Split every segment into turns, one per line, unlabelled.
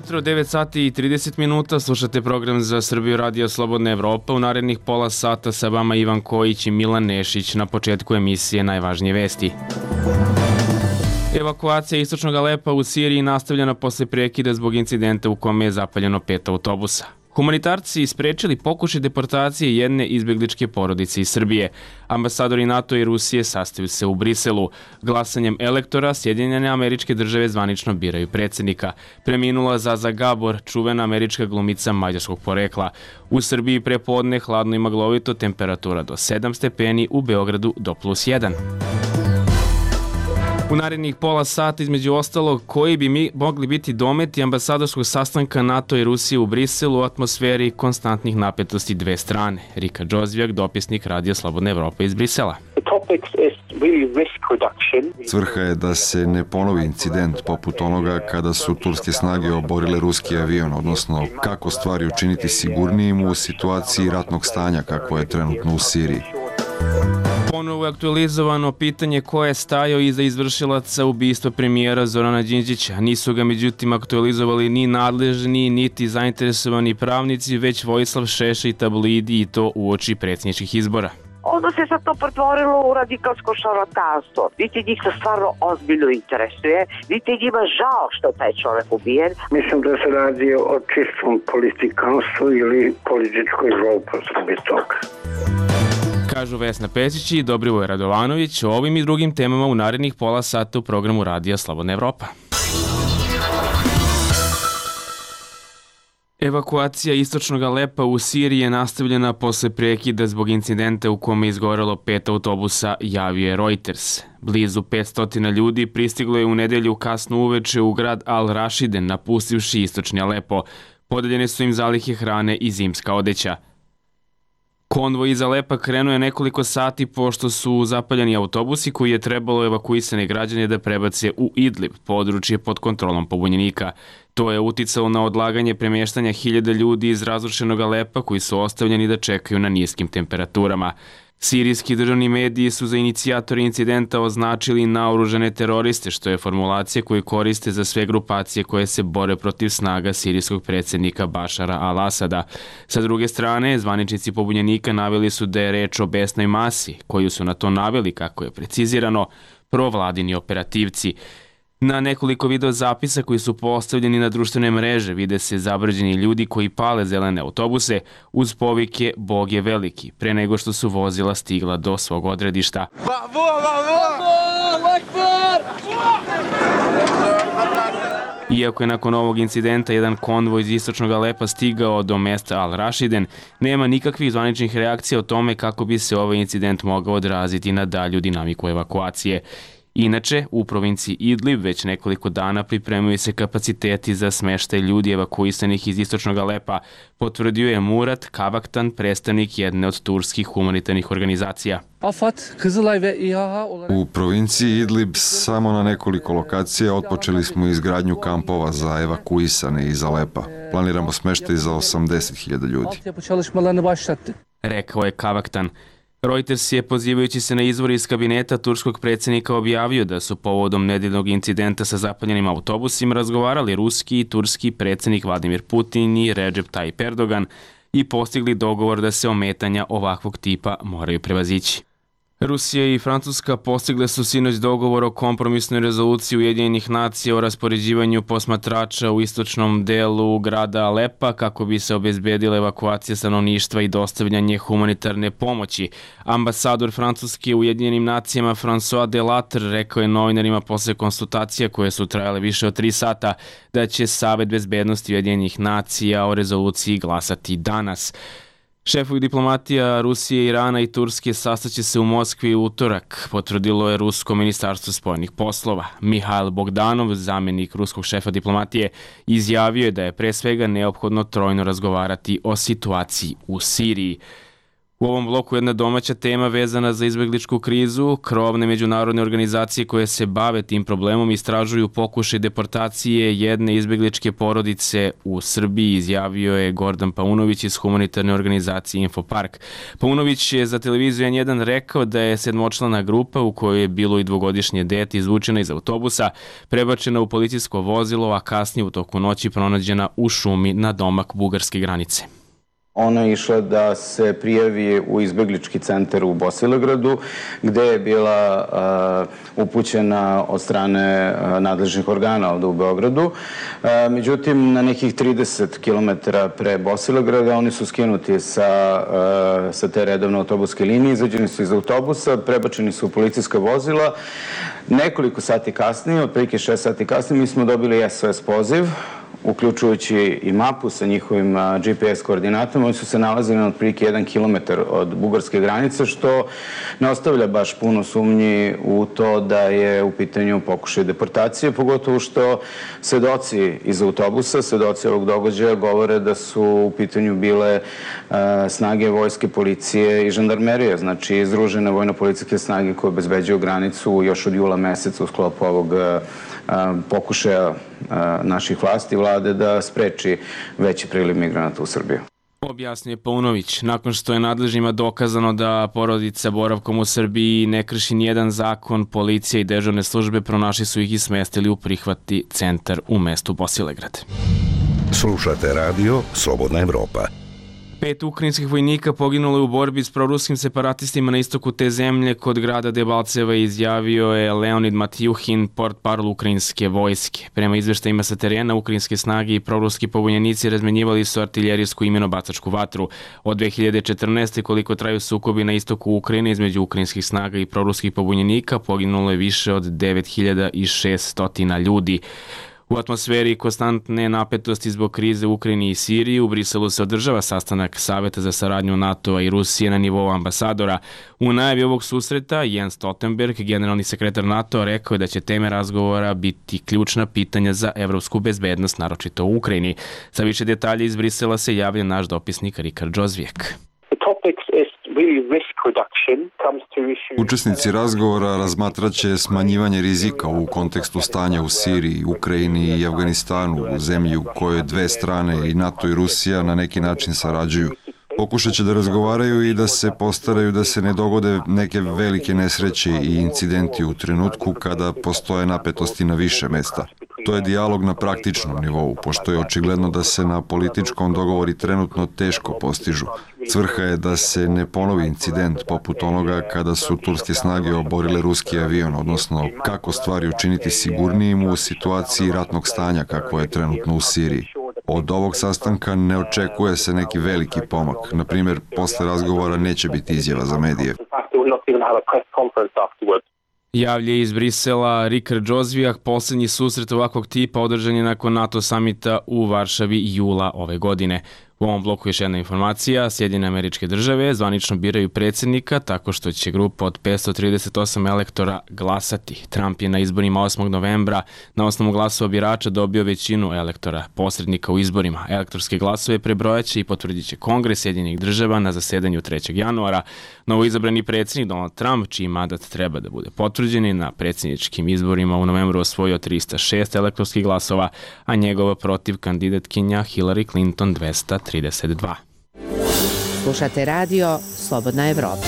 ujutro, 9 sati i 30 minuta, slušate program za Srbiju Radio Slobodna Evropa. U narednih pola sata sa vama Ivan Kojić i Milan Nešić. Na početku emisije najvažnije vesti. Evakuacija istočnog Alepa u Siriji nastavljena posle prekida zbog incidenta u kome je zapaljeno 5 autobusa. Humanitarci sprečili pokušaj deportacije jedne izbegličke porodice iz Srbije. Ambasadori NATO i Rusije sastaju se u Briselu. Glasanjem elektora Sjedinjene Američke Države zvanično biraju predsjednika. Preminula Zaza Gabor, čuvena američka glumica mađarskog porekla. U Srbiji prepodne hladno i maglovito, temperatura do 7 stepeni, u Beogradu do +1. U narednih pola sata, između ostalog, koji bi mogli biti dometi ambasadorskog sastanka NATO i Rusije u Briselu u atmosferi konstantnih napetosti dve strane. Rika Džozvijak, dopisnik Radio Slobodna Evropa iz Brisela.
Svrha je da se ne ponovi incident poput onoga kada su turske snage oborile ruski avion, odnosno kako stvari učiniti sigurnijim u situaciji ratnog stanja kako je trenutno u Siriji.
Ponovo je aktualizovano pitanje ko je stajao iza izvršilaca ubistva premijera Zorana Đinđića. Nisu ga međutim aktualizovali ni nadležni, niti zainteresovani pravnici, već Vojislav Šešelj i tabloidi, i to uoči predsjedničkih izbora.
Onda se sad to pretvorilo u radikalsko šarlatanstvo. Vidite, njih to stvarno ozbiljno interesuje. Vidite, njima žao što taj čovjek ubijen.
Mislim da se radi o čistom politikanstvu ili političkoj zloupotrebi toga.
Kažu Vesna Pesić i Dobrivoje Radovanović o ovim i drugim temama u narednih pola sata u programu Radija Slobodna Evropa. Evakuacija istočnog Alepa u Siriji je nastavljena posle prekida zbog incidenta u kome je izgorelo 5 autobusa, javio je Reuters. Blizu 500 ljudi pristiglo je u nedelju kasno uveče u grad Al-Rašiden, napustivši istočni Alepo. Podeljene su im zalihe hrane i zimska odeća. Konvoj iz Alepa krenuo je nekoliko sati pošto su zapaljeni autobusi koji je trebalo evakuisane građane da prebace u Idlib, područje pod kontrolom pobunjenika. To je uticalo na odlaganje premještanja 1000 ljudi iz razrušenog Alepa koji su ostavljeni da čekaju na niskim temperaturama. Sirijski državni mediji su za inicijatori incidenta označili naoružane teroriste, što je formulacija koju koriste za sve grupacije koje se bore protiv snaga sirijskog predsjednika Bašara al-Asada. Sa druge strane, zvaničnici pobunjenika naveli su da je reč o besnoj masi, koju su na to naveli, kako je precizirano, provladini operativci. Na nekoliko video zapisa koji su postavljeni na društvene mreže vide se zabrđeni ljudi koji pale zelene autobuse uz povike Bog je veliki, pre nego što su vozila stigla do svog odredišta. Iako je nakon ovog incidenta jedan konvoj iz istočnog Alepa stigao do mesta Al-Rašiden, nema nikakvih zvaničnih reakcija o tome kako bi se ovaj incident mogao odraziti na dalju dinamiku evakuacije. Inače, u provinciji Idlib već nekoliko dana pripremaju se kapaciteti za smeštaj ljudi evakuisanih iz istočnog Alepa, potvrdio je Murat Kavaktan, predstavnik jedne od turskih humanitarnih organizacija.
U provinciji Idlib samo na nekoliko lokacija otpočeli smo izgradnju kampova za evakuisane iz Alepa. Planiramo smeštaj za 80.000 ljudi.
Rekao je Kavaktan. Reuters je, pozivajući se na izvor iz kabineta turskog predsjednika, objavio da su povodom nedeljnog incidenta sa zapaljenim autobusima razgovarali ruski i turski predsjednik Vladimir Putin i Recep Tayyip Erdogan i postigli dogovor da se ometanja ovakvog tipa moraju prevazići. Rusija i Francuska postigle su sinoć dogovor o kompromisnoj rezoluciji Ujedinjenih nacija o raspoređivanju posmatrača u istočnom delu grada Alepa kako bi se obezbedila evakuacija stanovništva i dostavljanje humanitarne pomoći. Ambasador Francuske u Ujedinjenim nacijama François Delattre rekao je novinarima posle konsultacija koje su trajale više od 3 sata da će Savet bezbednosti Ujedinjenih nacija o rezoluciji glasati danas. Šefovi diplomatija Rusije, Irana i Turske sastaće se u Moskvi u utorak, potvrdilo je Rusko ministarstvo spoljnih poslova. Mihail Bogdanov, zamjenik ruskog šefa diplomatije, izjavio je da je pre svega neophodno trojno razgovarati o situaciji u Siriji. U ovom bloku jedna domaća tema vezana za izbegličku krizu. Krovne međunarodne organizacije koje se bave tim problemom istražuju pokušaj deportacije jedne izbegličke porodice u Srbiji, izjavio je Gordan Paunović iz humanitarne organizacije Infopark. Paunović je za televiziju N1 rekao da je sedmočlana grupa u kojoj je bilo i dvogodišnje dete izvučena iz autobusa, prebačena u policijsko vozilo, a kasnije u toku noći pronađena u šumi na domak bugarske granice.
Ona je išla da se prijavi u izbeglički centar u Bosilegradu, gde je bila upućena od strane nadležnih organa ovde u Beogradu. Međutim, na nekih 30 km pre Bosilegrada oni su skinuti sa te redovne autobuske linije, izađeni su iz autobusa, prebačeni su u policijska vozila. Nekoliko sati kasnije, otprilike 6 sati kasnije, mi smo dobili SOS poziv, uključujući i mapu sa njihovim GPS koordinatama. Oni su se nalazili na otprilike 1 kilometar od bugarske granice, što ne ostavlja baš puno sumnji u to da je u pitanju pokušaj deportacije, pogotovo što svedoci iz autobusa, svedoci ovog događaja govore da su u pitanju bile snage vojske, policije i žandarmerije, znači izdružene vojno-policijske snage koje obezbeđuju granicu još od jula meseca u sklopu ovog pokušaja naših vlasti i vlade da spreči veći priliv migranata u Srbiju.
Objasnio je Paunović. Nakon što je nadležnjima dokazano da porodica boravkom u Srbiji ne krši nijedan zakon, policija i dežurne službe pronašli su ih i smestili u prihvatni centar u mestu Bosilegrad.
Slušate radio Slobodna Evropa.
5 ukrajinskih vojnika poginulo je u borbi s proruskim separatistima na istoku te zemlje kod grada Debalceva, izjavio je Leonid Matjuhin, portparol ukrajinske vojske. Prema izveštajima sa terena, ukrajinske snage i proruski pobunjenici razmenjivali su artiljerijsku i minobacačku vatru. Od 2014. koliko traju sukobi na istoku Ukrajine između ukrajinskih snaga i proruskih pobunjenika, poginulo je više od 9600 ljudi. U atmosferi konstantne napetosti zbog krize u Ukrajini i Siriji, u Briselu se održava sastanak Saveta za saradnju NATO-a i Rusije na nivou ambasadora. U najavi ovog susreta Jens Stoltenberg, generalni sekretar NATO-a, rekao je da će teme razgovora biti ključna pitanja za evropsku bezbednost, naročito u Ukrajini. Za više detalje iz Brisela se javlja naš dopisnik Rikard Džozvijek.
Učesnici razgovora razmatraće smanjivanje rizika u kontekstu stanja u Siriji, Ukrajini i Afganistanu, u zemlji u kojoj dve strane, i NATO i Rusija, na neki način sarađuju. Pokušat će da razgovaraju i da se postaraju da se ne dogode neke velike nesreće i incidenti u trenutku kada postoje napetosti na više mesta. To je dijalog na praktičnom nivou, pošto je očigledno da se na političkom dogovori trenutno teško postižu. Svrha je da se ne ponovi incident poput onoga kada su turske snage oborile ruski avion, odnosno kako stvari učiniti sigurnijim u situaciji ratnog stanja kako je trenutno u Siriji. Od ovog sastanka ne očekuje se neki veliki pomak. Na primjer, posle razgovora neće biti izjava za medije.
Javlja iz Brisela Rikard Džozvijak. Poslednji susret ovakvog tipa održan je nakon NATO samita u Varšavi jula ove godine. U ovom bloku još jedna informacija. Sjedinjene Američke Države zvanično biraju predsjednika tako što će grupa od 538 elektora glasati. Trump je na izborima 8. novembra na osnovu glasova birača dobio većinu elektora, posrednika u izborima. Elektorske glasove prebrojaće i potvrdit će Kongres Sjedinjenih Država na zasedanju 3. januara. Novoizabrani predsjednik Donald Trump, čiji mandat treba da bude potvrđen, je na predsjedničkim izborima u novembru osvojio 306 elektorskih glasova, a njegova protiv kandidatkinja Hillary Clinton 232.
Slušate radio Slobodna Evropa.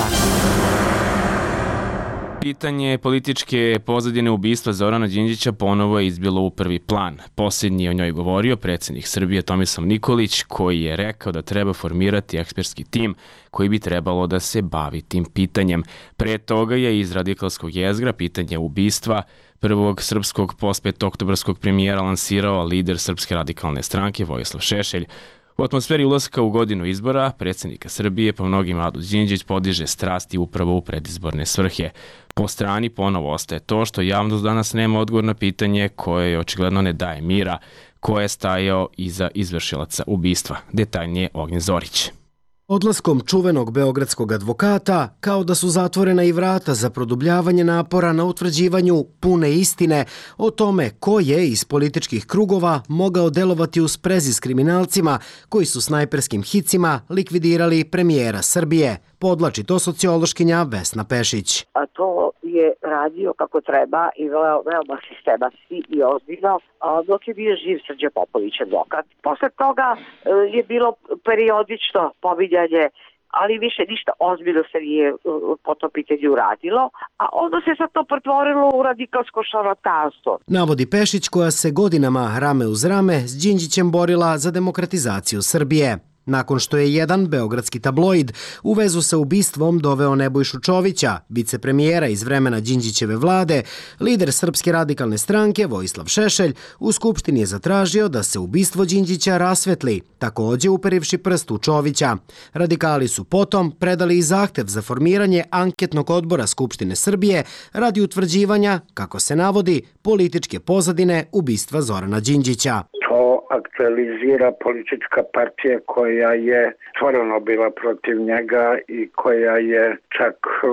Pitanje političke pozadine ubistva Zorana Đinđića ponovo je izbilo u prvi plan. Posljednji je o njoj govorio predsjednik Srbije Tomislav Nikolić, koji je rekao da treba formirati ekspertski tim koji bi trebalo da se bavi tim pitanjem. Pre toga je iz radikalskog jezgra pitanje ubistva prvog srpskog postpetooktobarskog premijera lansirao lider Srpske radikalne stranke Vojislav Šešelj. U atmosferi ulaska u godinu izbora, predsjednika Srbije po mnogima Mladen Đinđić podiže strasti upravo u predizborne svrhe. Po strani ponovo ostaje to što javnost danas nema odgovor na pitanje koje očigledno ne daje mira, ko je stajao iza izvršilaca ubistva. Detaljnije Ognjen Zorić.
Odlaskom čuvenog beogradskog advokata, kao da su zatvorena i vrata za produbljavanje napora na utvrđivanju pune istine o tome ko je iz političkih krugova mogao delovati u sprezi s kriminalcima koji su snajperskim hicima likvidirali premijera Srbije, podlači to sociološkinja Vesna Pešić.
A to je radio kako treba i veoma sistematski i ozbiljno, dok je bio živ Srđan Popović advokat. Posle toga je bilo periodično pominjanje, ali više ništa ozbiljno se nije po to pitanju uradilo, a onda se sad to pretvorilo u radikalsko šarlatanstvo.
Navodi Pešić, koja se godinama rame uz rame s Đinđićem borila za demokratizaciju Srbije. Nakon što je jedan beogradski tabloid u vezu sa ubistvom doveo Nebojšu Čovića, vicepremijera iz vremena Đinđićeve vlade, lider Srpske radikalne stranke Vojislav Šešelj u Skupštini je zatražio da se ubistvo Đinđića rasvetli, takođe uperivši prst u Čovića. Radikali su potom predali i zahtev za formiranje anketnog odbora Skupštine Srbije radi utvrđivanja, kako se navodi, političke pozadine ubistva Zorana Đinđića.
To aktualizira politička partija koja je stvarno bila protiv njega i koja je čak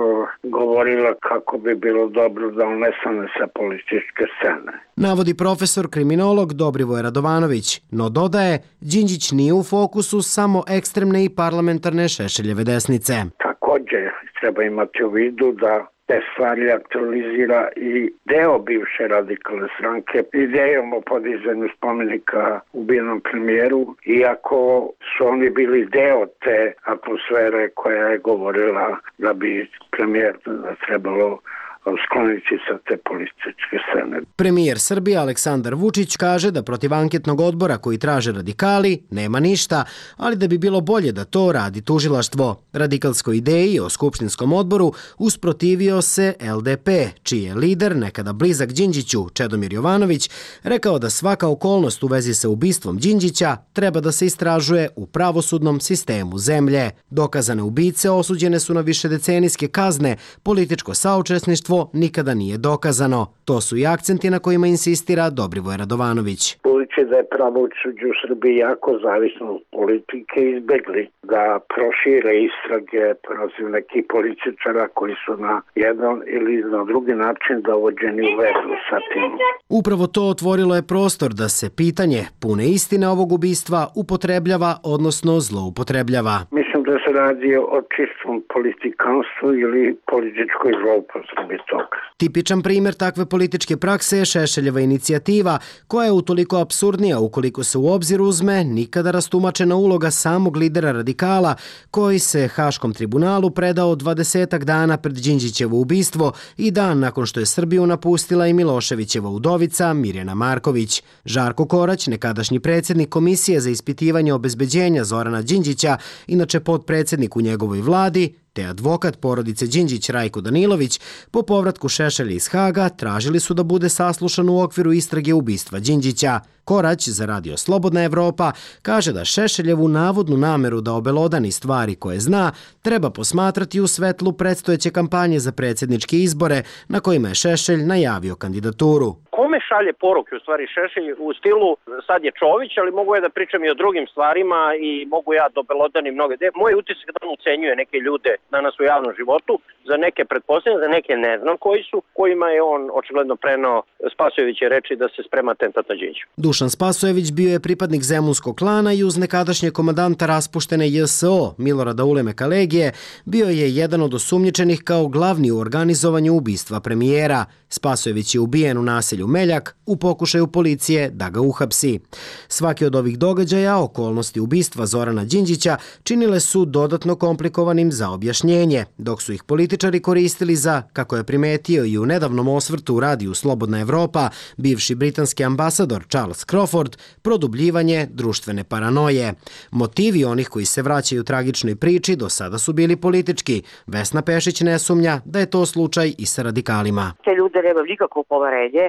govorila kako bi bilo dobro da on nestane sa političke scene.
Navodi profesor kriminolog Dobrivoje Radovanović, no dodaje, Đinđić nije u fokusu samo ekstremne i parlamentarne Šešeljeve desnice.
Takođe treba imati u vidu da te stvari aktualizira i deo bivše radikalne stranke idejom o podizanju spomenika ubijenom premijeru, iako su oni bili deo te atmosfere koja je govorila da bi premijer trebalo skloniti sa te političke scene.
Premijer Srbije Aleksandar Vučić kaže da protiv anketnog odbora koji traže radikali nema ništa, ali da bi bilo bolje da to radi tužilaštvo. Radikalskoj ideji o skupštinskom odboru usprotivio se LDP, čiji je lider, nekada blizak Đinđiću, Čedomir Jovanović, rekao da svaka okolnost u vezi sa ubistvom Đinđića treba da se istražuje u pravosudnom sistemu zemlje. Dokazane ubice osuđene su na višedecenijske kazne, političko saučesništvo nikada nije dokazano. To su i akcenti na kojima insistira Dobrivoje Radovanović.
Budući da je pravosuđe u Srbiji jako zavisno od politike, izbegli da prošire istrage protiv nekih političara koji su na jedan ili na drugi način dovođeni u vezu sa tim.
Upravo to otvorilo je prostor da se pitanje pune istine ovog ubistva upotrebljava, odnosno zloupotrebljava.
Mislim da se radi o čistom politikanstvu ili političkoj zloupotrebi toga.
Tipičan primjer takve političke prakse je Šešeljeva inicijativa, koja je utoliko apsurdnija ukoliko se u obzir uzme nikada rastumačena uloga samog lidera radikala, koji se Haškom tribunalu predao 20 dana pred Đinđićevo ubistvo i dan nakon što je Srbiju napustila i Miloševićeva udovica Mirjana Marković. Žarko Korać, nekadašnji predsjednik Komisije za ispitivanje obezbeđenja Zorana Đinđića, inače potpredsjednik u njegovoj vladi, te advokat porodice Đinđić Rajko Danilović, po povratku Šešelja iz Haga tražili su da bude saslušan u okviru istrage ubistva Đinđića. Korać za Radio Slobodna Evropa kaže da Šešeljevu navodnu nameru da obelodani stvari koje zna treba posmatrati u svetlu predstojeće kampanje za predsjedničke izbore na kojima je Šešelj najavio kandidaturu.
Kome šalje poruke u stvari Šešelj u stilu sad je Čović, ali mogu ja da pričam i o drugim stvarima i mogu ja da obelodanim mnoge. Moj utisak da on ucenjuje neke ljude danas u javnom životu, za neke pretpostavljam, za neke ne znam koji su, kojima je on očigledno preneo Spasojeviće reči da se sprema atentat na Đinđića.
Dušan Spasojević bio je pripadnik zemunskog klana i uz nekadašnje komandanta raspuštene JSO Milorada Ulemeka Legije bio je jedan od osumnjičenih kao glavni u organizovanju ubistva premijera. Spasojević je ubijen u naselju Meljak u pokušaju policije da ga uhapsi. Svaki od ovih događaja, okolnosti ubistva Zorana Đinđića, činile su dodatno komplikovanim za objašnjenje, dok su ih političari koristili za, kako je primetio i u nedavnom osvrtu u radiju Slobodna Evropa, bivši britanski ambasador Charles Crawford, produbljivanje društvene paranoje. Motivi onih koji se vraćaju tragičnoj priči do sada su bili politički. Vesna Pešić ne sumnja da je to slučaj i sa radikalima.
Te ljude nema nikakvo poverenje, niti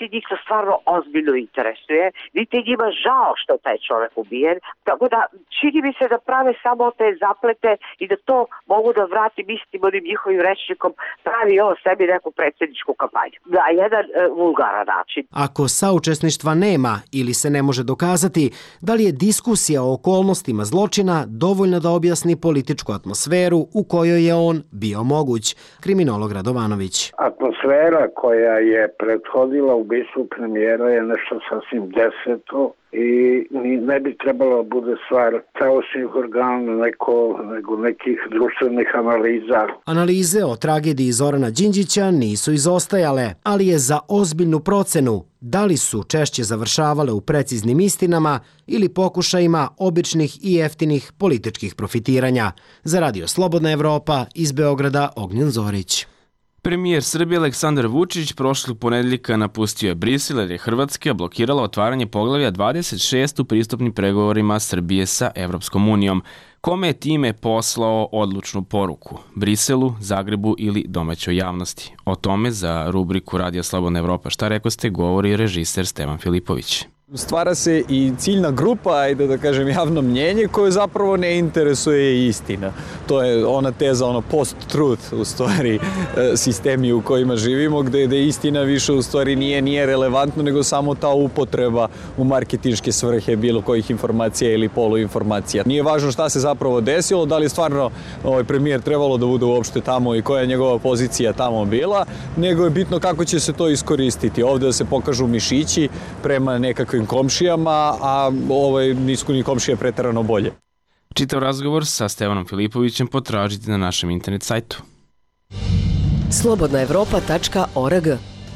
niti njih to stvarno ozbiljno interesuje, niti njima žao što taj čovjek ubijen, tako da čini mi se da prave samo te zaplete i da to mogu da vratim istim onim njihovim rečnikom, pravi ovo sebi neku predsjedničku kampanju. Na jedan vulgaran način.
Ako saučesništva nema ili se ne može dokazati, da li je diskusija o okolnostima zločina dovoljna da objasni političku atmosferu u kojoj je on bio moguć? Kriminolog Radovanović.
Atmosfera koja je prethodila ubistvu premijera je nešto sasvim deseto i ne bi trebalo bude stvar pravosudnih organa nego nekih društvenih analiza.
Analize o tragediji Zorana Đinđića nisu izostajale, ali je za ozbiljnu procenu da li su češće završavale u preciznim istinama ili pokušajima običnih i jeftinih političkih profitiranja. Za Radio Slobodna Evropa iz Beograda Ognjen Zorić.
Premijer Srbije Aleksandar Vučić prošlog ponedeljka napustio je Brisel jer je Hrvatska blokirala otvaranje poglavlja 26 u pristupnim pregovorima Srbije sa Evropskom unijom. Kome je time poslao odlučnu poruku? Briselu, Zagrebu ili domaćoj javnosti? O tome za rubriku Radio Slobodna Evropa Šta rekoste govori režiser Stevan Filipović.
Stvara se i ciljna grupa, ajde da kažem javno mnjenje, koje zapravo ne interesuje istina. To je ona teza, ono post-truth, u stvari, sistemi u kojima živimo, gde istina više u stvari nije relevantno, nego samo ta upotreba u marketinške svrhe bilo kojih informacija ili poluinformacija. Nije važno šta se zapravo desilo, da li je stvarno premijer trebalo da bude uopšte tamo i koja je njegova pozicija tamo bila, nego je bitno kako će se to iskoristiti. Ovde da se pokažu mišići prema nekakvim komšijama, a nisu ni komšije preterano bolje.
Čitav razgovor sa Stevanom Filipovićem potražite na našem internet sajtu.
slobodnaevropa.org.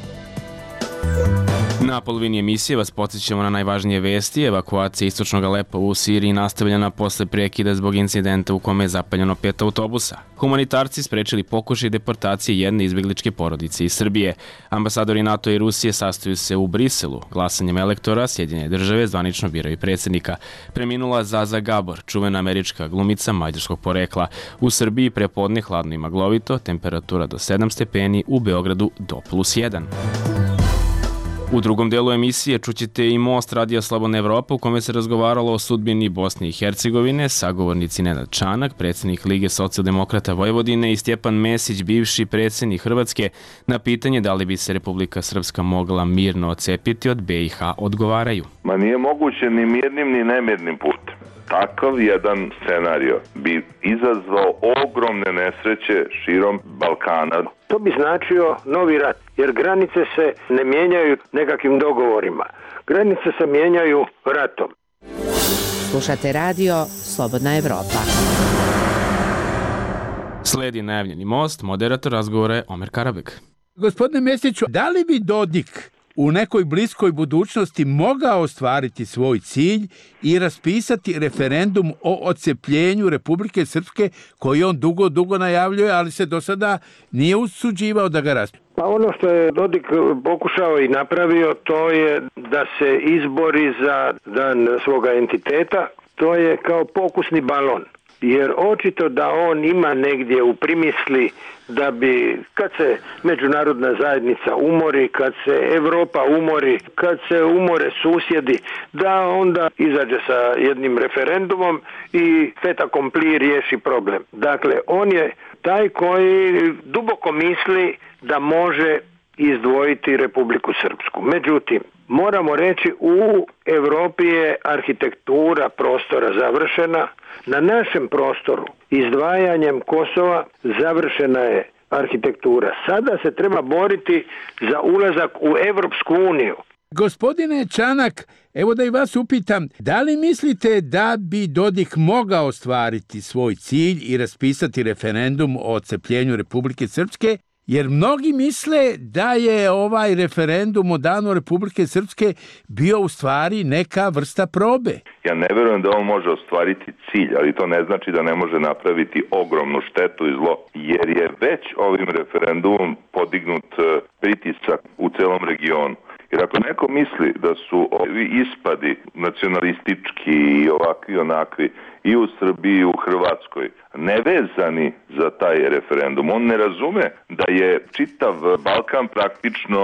Na polovini emisije vas podsjećamo na najvažnije vesti. Evakuacija istočnog Alepa u Siriji nastavljena posle prekida zbog incidenta u kome je zapaljeno 5 autobusa. Humanitarci sprečili pokušaj deportacije jedne izbegličke porodice iz Srbije. Ambasadori NATO i Rusije sastaju se u Briselu. Glasanjem elektora Sjedinjene države zvanično biraju predsjednika. Preminula Zaza Gabor, čuvena američka glumica mađarskog porekla. U Srbiji prepodne hladno i maglovito, temperatura do 7 stepeni, u Beogradu do +1. U drugom delu emisije čućete i Most Radija Slobodna Evropa u kome se razgovaralo o sudbini Bosne i Hercegovine, sagovornici Nenad Čanak, predsjednik Lige socijaldemokrata Vojvodine, i Stjepan Mesić, bivši predsjednik Hrvatske, na pitanje da li bi se Republika Srpska mogla mirno odcepiti od BiH odgovaraju.
Ma nije moguće ni mirnim ni nemirnim putem. Takav jedan scenario bi izazvao ogromne nesreće širom Balkana.
To bi značio novi rat, jer granice se ne mijenjaju nekakvim dogovorima. Granice se mijenjaju ratom.
Slušate radio Slobodna Evropa.
Sledi najavljeni Most, moderator razgovora je Omer Karabek.
Gospodine Mesiću, da li bi Dodik u nekoj bliskoj budućnosti mogao ostvariti svoj cilj i raspisati referendum o odcepljenju Republike Srpske koji on dugo najavljuje, ali se do sada nije usuđivao da ga raspisuje?
Pa ono što je Dodik pokušao i napravio, to je da se izbori za dan svoga entiteta. To je kao pokusni balon. Jer očito da on ima negdje u primisli da bi, kad se međunarodna zajednica umori, kad se Evropa umori, kad se umore susjedi, da onda izađe sa jednim referendumom i fait accompli riješi problem. Dakle, on je taj koji duboko misli da može izdvojiti Republiku Srpsku. Međutim, moramo reći, u Evropi je arhitektura prostora završena. Na našem prostoru izdvajanjem Kosova završena je arhitektura. Sada se treba boriti za ulazak u Evropsku uniju.
Gospodine Čanak, evo da i vas upitam, da li mislite da bi Dodik mogao ostvariti svoj cilj i raspisati referendum o odcepljenju Republike Srpske? Jer mnogi misle da je ovaj referendum o danu Republike Srpske bio u stvari neka vrsta probe.
Ja ne vjerujem da on može ostvariti cilj, ali to ne znači da ne može napraviti ogromnu štetu i zlo, jer je već ovim referendumom podignut pritisak u celom regionu. Jer ako neko misli da su ovi ispadi nacionalistički i ovakvi onakvi i u Srbiji i u Hrvatskoj nevezani za taj referendum, on ne razume da je čitav Balkan praktično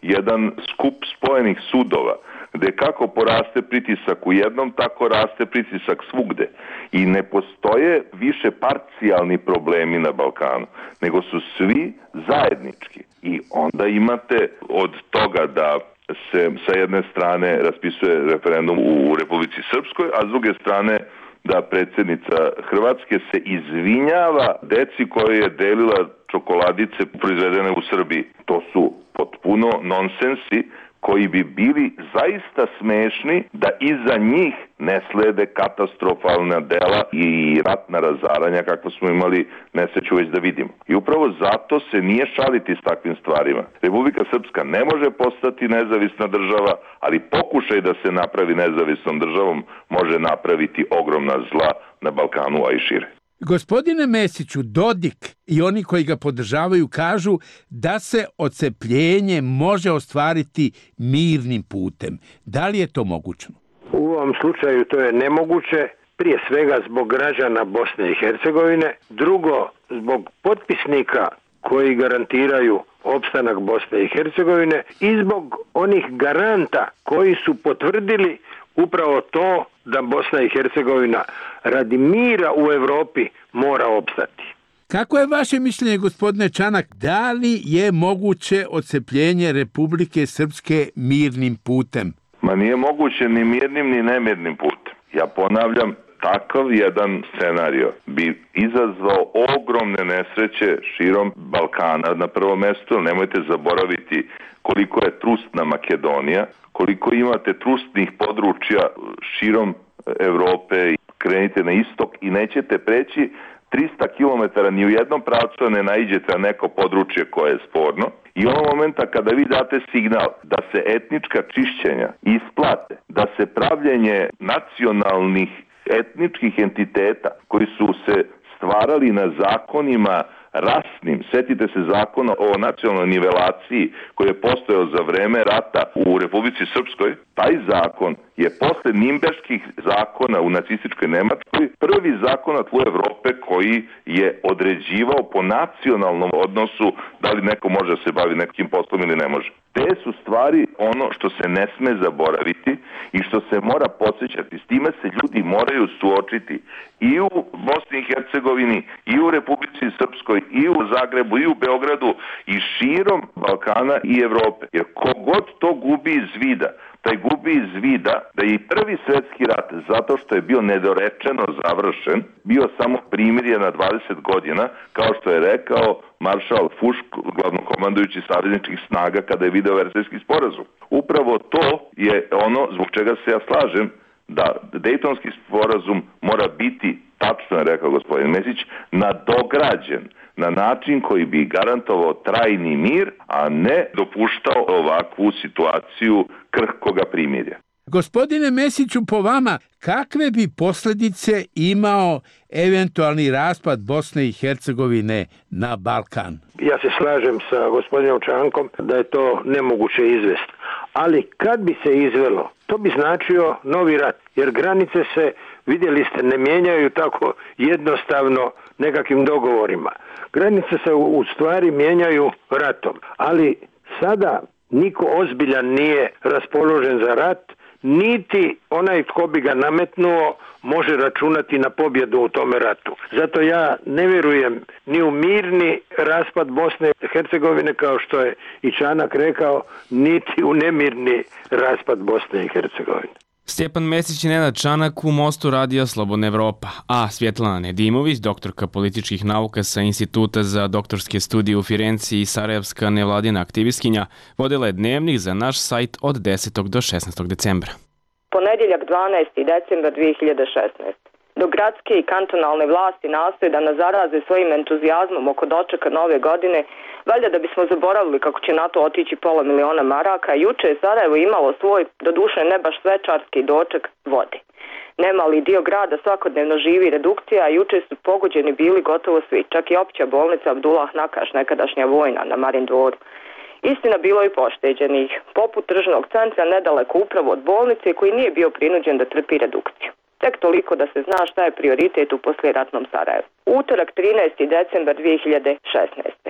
jedan skup spojenih sudova, gde kako poraste pritisak u jednom, tako raste pritisak svugde. I ne postoje više parcijalni problemi na Balkanu, nego su svi zajednički. I onda imate od toga da se sa jedne strane raspisuje referendum u Republici Srpskoj, a s druge strane da predsjednica Hrvatske se izvinjava deci koje je delila čokoladice proizvedene u Srbiji. To su potpuno nonsensi koji bi bili zaista smešni da iza njih ne slede katastrofalna dela i ratna razaranja kakva smo imali nesreću već da vidimo. I upravo zato se nije šaliti s takvim stvarima. Republika Srpska ne može postati nezavisna država, ali pokušaj da se napravi nezavisnom državom može napraviti ogromna zla na Balkanu, a i šire.
Gospodine Mesiću, Dodik i oni koji ga podržavaju kažu da se odcepljenje može ostvariti mirnim putem. Da li je to moguće?
U ovom slučaju to je nemoguće, prije svega zbog građana Bosne i Hercegovine, drugo zbog potpisnika koji garantiraju opstanak Bosne i Hercegovine i zbog onih garanta koji su potvrdili upravo to da Bosna i Hercegovina radi mira u Europi mora opstati.
Kako je vaše mišljenje, gospodine Čanak, da li je moguće odcepljenje Republike Srpske mirnim putem?
Ma nije moguće ni mirnim ni nemirnim putem. Ja ponavljam, takav jedan scenario bi izazvao ogromne nesreće širom Balkana na prvo mesto. Nemojte zaboraviti koliko je trustna Makedonija, koliko imate trustnih područja širom Evrope. Krenite na istok i nećete preći 300 km ni u jednom pravcu ne naiđete na neko područje koje je sporno. I onog momenta kada vi date signal da se etnička čišćenja isplate, da se pravljenje nacionalnih etničkih entiteta koji su se stvarali na zakonima rasnim, setite se zakona o nacionalnoj nivelaciji koji je postojao za vreme rata u Republici Srpskoj, taj zakon je posle Nimberških zakona u nacističkoj Nemačkoj prvi zakon na tlu Evrope koji je određivao po nacionalnom odnosu da li neko može da se bavi nekim poslom ili ne može. Te su stvari ono što se ne sme zaboraviti i što se mora podsjećati. S time se ljudi moraju suočiti i u Bosni i Hercegovini, i u Republici Srpskoj, i u Zagrebu, i u Beogradu, i širom Balkana i Evrope. Jer kogod to gubi iz vida, taj gubi iz vida da je i Prvi svjetski rat, zato što je bio nedorečeno završen, bio samo primirje na 20 godina, kao što je rekao maršal Fušk, glavnokomandujući savezničkih snaga, kada je video Versajski sporazum. Upravo to je ono zbog čega se ja slažem da Dejtonski sporazum mora biti, tačno je rekao gospodin Mesić, nadograđen na način koji bi garantovao trajni mir, a ne dopuštao ovakvu situaciju krhkoga primirja.
Gospodine Mesiću, po vama, kakve bi posljedice imao eventualni raspad Bosne i Hercegovine na Balkan?
Ja se slažem sa gospodinom Čankom da je to nemoguće izvesti. Ali kad bi se izvelo, to bi značio novi rat. Jer granice se, vidjeli ste, ne mijenjaju tako jednostavno nekakvim dogovorima. Granice se u stvari mijenjaju ratom. Ali sada niko ozbiljan nije raspoložen za rat, niti onaj tko bi ga nametnuo može računati na pobjedu u tome ratu. Zato ja ne vjerujem ni u mirni raspad Bosne i Hercegovine, kao što je i Čanak rekao, niti u nemirni raspad Bosne i Hercegovine.
Stjepan Mesić i Nenad Čanak u Mostu radija Slobodna Evropa, a Svjetlana Nedimović, doktorka političkih nauka sa Instituta za doktorske studije u Firenci i sarajevska nevladina aktivistkinja, vodila je dnevnik za naš sajt od 10. do 16. decembra.
Ponedjeljak 12. decembar 2016. Dok gradske i kantonalne vlasti nastoje da nas zaraze svojim entuzijazmom oko dočeka nove godine, valjda da bismo zaboravili kako će na to otići $500.000 maraka, juče je Sarajevo imalo svoj, doduše ne baš svečarski doček vode. Nemali dio grada svakodnevno živi redukcija, a juče su pogođeni bili gotovo svi, čak i opća bolnica Abdullah Nakaš, nekadašnja vojna na Marin dvoru. Istina, bilo je pošteđenih, poput tržnog centra nedaleko upravo od bolnice koji nije bio prinuđen da trpi redukciju. Tek toliko da se zna šta je prioritet u poslijeratnom Sarajevu. Utorak 13. decembar 2016.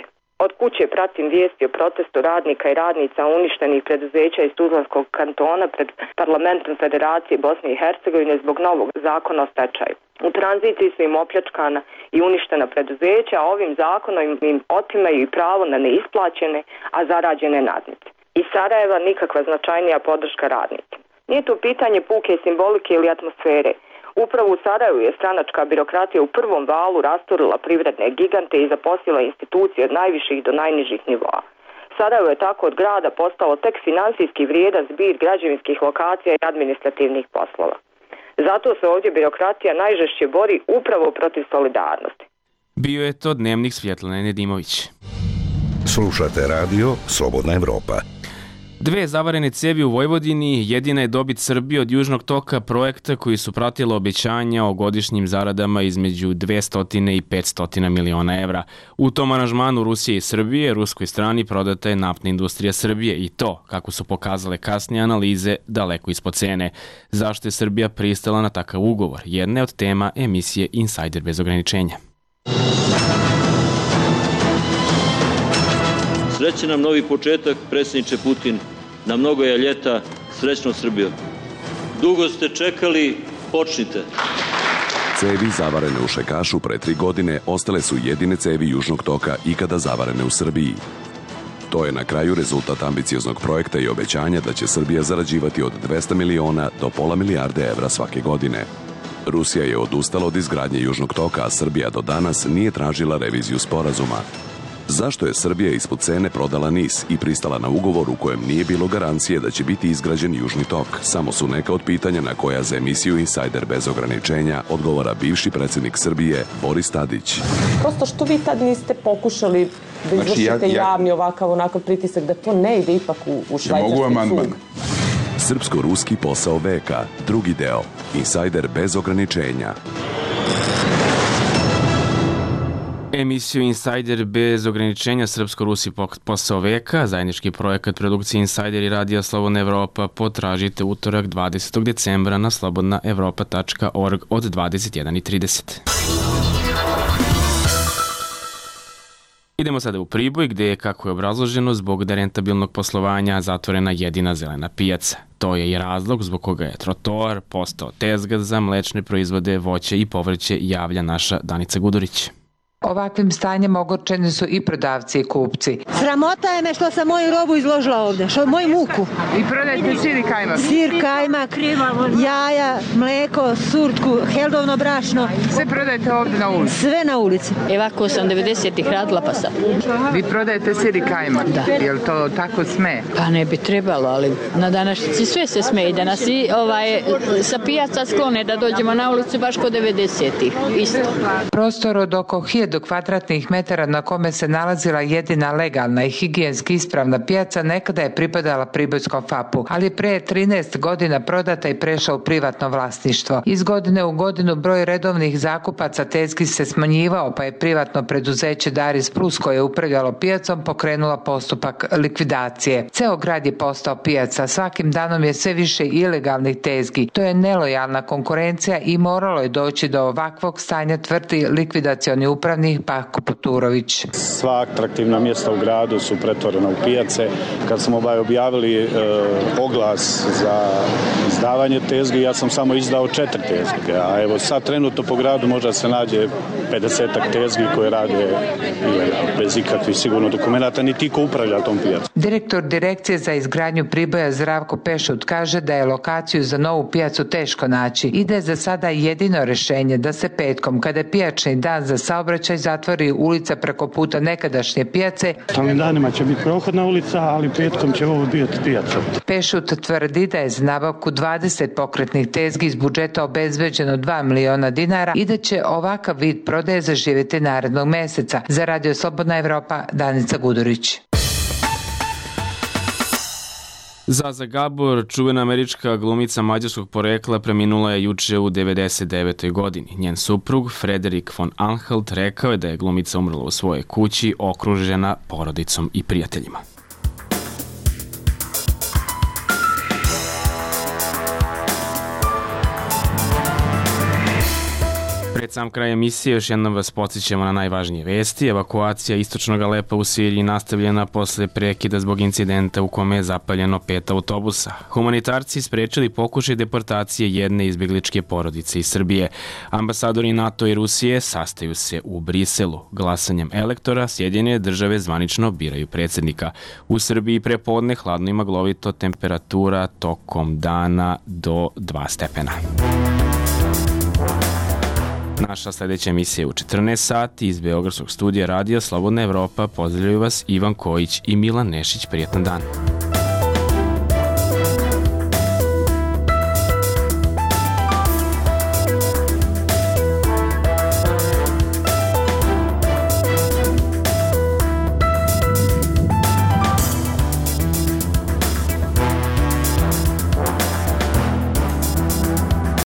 Od kuće pratim vijesti o protestu radnika i radnica uništenih preduzeća iz Tuzlanskog kantona pred parlamentom Federacije Bosne i Hercegovine zbog novog zakona o stečaju. U tranziciji su im opljačkana i uništena preduzeća, a ovim zakonom im otimaju i pravo na neisplaćene, a zarađene nadnice. Iz Sarajeva nikakva značajnija podrška radnicima. Nije to pitanje puke simbolike ili atmosfere. Upravo u Sarajevu je stranačka birokratija u prvom valu rasturila privredne gigante i zaposlila institucije od najviših do najnižih nivoa. Sarajevo je tako od grada postalo tek finansijski vrijedan zbir građevinskih lokacija i administrativnih poslova. Zato se ovdje birokratija najžešće bori upravo protiv solidarnosti.
Bio je to dnevnik Svjetlane Nedimović.
Slušate radio Slobodna Evropa.
2 zavarene cevi u Vojvodini jedina je dobit Srbije od Južnog toka, projekta koji su pratila obećanja o godišnjim zaradama između 200 i 500 miliona evra. U tom aranžmanu Rusije i Srbije, ruskoj strani prodata je naftna industrija Srbije i to, kako su pokazale kasnije analize, daleko ispod cene. Zašto je Srbija pristala na takav ugovor? Jedna je od tema emisije Insider bez ograničenja.
Srećan nam novi početak, predsjedniče Putin, na mnogo je ljeta, srećno Srbijo. Dugo ste čekali, počnite.
Cevi zavarene u Šekašu pre 3 godine ostale su jedine cevi Južnog toka ikada zavarene u Srbiji. To je na kraju rezultat ambicioznog projekta i obećanja da će Srbija zarađivati od 200 miliona do pola milijarde evra svake godine. Rusija je odustala od izgradnje Južnog toka, a Srbija do danas nije tražila reviziju sporazuma. Zašto je Srbija ispod cene prodala NIS i pristala na ugovor u kojem nije bilo garancije da će biti izgrađen Južni tok? Samo su neka od pitanja na koja za emisiju Insider bez ograničenja odgovara bivši predsjednik Srbije Boris Tadić.
Prosto što vi tad niste pokušali da izvršite javni ovakav onakav pritisak da to ne ide ipak u švajcarski sud?
Srpsko-ruski posao veka, drugi deo. Insider bez ograničenja.
Emisiju Insider bez ograničenja srpsko-ruski posao veka, zajednički projekat produkcije Insider i radija Slobodna Evropa, potražite utorak 20. decembra na slobodnaevropa.org od 21:30. Idemo sada u Priboj gdje je, kako je obrazloženo, zbog nerentabilnog poslovanja zatvorena jedina zelena pijaca. To je i razlog zbog koga je trotoar postao tezga za mlečne proizvode, voće i povrće, javlja naša Danica Gudurić.
Ovakvim stanjem ogorčeni su i prodavci i kupci.
Sramota je me što sam moju robu izložila ovdje, moju muku.
I prodajete sir i kajmak?
Sir, kajmak, jaja, mleko, surtku, heldovno brašno.
Sve prodajete ovdje na ulici?
Sve na ulici.
Ovako sam 90-ih radila pa sam.
Vi prodajete sir i kajmak?
Da.
Je li to tako sme?
Pa ne bi trebalo, ali na današnjici sve se sme i da nas i sa pijaca sklone da dođemo na ulicu baš kod 90-ih. Isto.
Prostor od oko 1000 kvadratnih metara na kome se nalazila jedina legalna i higijenski ispravna pijaca nekada je pripadala Pribojskom FAP-u, ali pre 13 godina prodata i prešla u privatno vlasništvo. Iz godine u godinu broj redovnih zakupaca tezgi se smanjivao, pa je privatno preduzeće Daris Plus koje je upravljalo pijacom pokrenula postupak likvidacije. Ceo grad je postao pijaca, svakim danom je sve više ilegalnih tezgi. To je nelojalna konkurencija i moralo je doći do ovakvog stanja, tvrdi likvidacioni upravnik Pako Poturović.
Sva atraktivna mjesta u gradu su pretvorena u pijace. Kad smo objavili oglas za izdavanje tezgi, ja sam samo izdao 4 tezge, a evo sad trenutno po gradu možda se nađe 50-ak tezgi koje rade bez ikakvih sigurno dokumenata, niti ko upravlja tom pijacom.
Direktor Direkcije za izgradnju Priboja Zdravko Pešut kaže da je lokaciju za novu pijacu teško naći i da je za sada jedino rješenje da se petkom, kada je pijačni dan za saobraćaj, zatvori ulica preko puta nekadašnje pijace.
Ovim danima će biti prohodna ulica, ali petkom će ovo biti pijaca.
Pešut tvrdi da je za nabavku 20 pokretnih tezgi iz budžeta obezbeđeno 2 miliona dinara i da će ovakav vid prodaje zaživjeti narednog mjeseca. Za Radio Slobodna Evropa, Danica Gudurić.
Zaza Gabor, čuvena američka glumica mađarskog porekla, preminula je juče u 99. godini. Njen suprug, Frederik von Anhalt, rekao je da je glumica umrla u svojoj kući, okružena porodicom i prijateljima. Pred sam kraj emisije još jednom vas podsjećamo na najvažnije vesti. Evakuacija istočnog Alepa u Siriji nastavljena posle prekida zbog incidenta u kome je zapaljeno 5 autobusa. Humanitarci sprečili pokušaj deportacije jedne izbjegličke porodice iz Srbije. Ambasadori NATO i Rusije sastaju se u Briselu. Glasanjem elektora Sjedinjene države zvanično biraju predsjednika. U Srbiji prepodne hladno i maglovito, temperatura tokom dana do 2 stepena. Naša sljedeća emisija je u 14 sati iz Beogradskog studija radija Slobodna Evropa. Pozdravljaju vas Ivan Kojić i Milan Nešić. Prijetan dan.